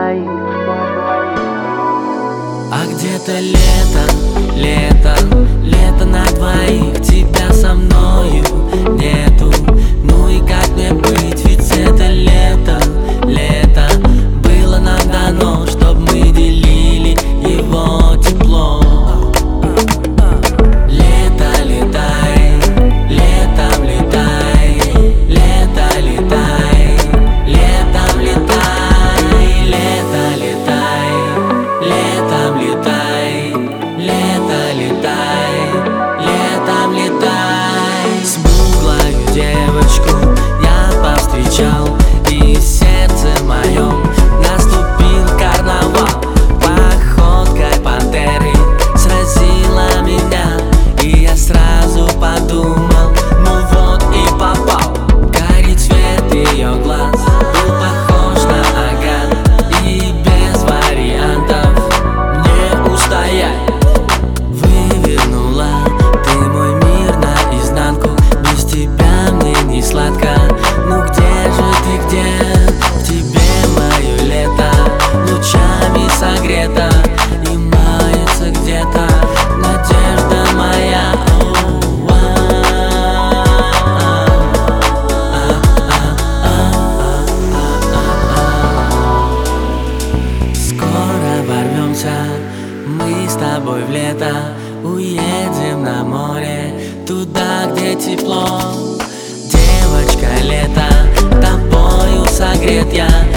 А где-то лето на двоих. Тебя со мною нету. Ну и как мне быть, ведь это лето было нам дано, чтоб мы делили его тепло. Лето, летай, летом летай, лето, летай, летом летай, лето, летай, летом летай, лето, летай, летом летай. Смуглую девочку я повстречал, и в сердце моем наступил карнавал. Походкой пантеры сразила меня, и я сразу подумал, ну вот и попал. Горит свет ее глаз, был похож на агат, и без вариантов мне устоять. Вывернула ты мой мир наизнанку, без тебя мне не сладко. Ну где же ты, где? В тебе мое лето лучами согрето, и мается где-то надежда моя. Скоро ворвемся мы с тобой в лето, уедем на море, туда, где тепло. Девочка, лето, тобою согрет я.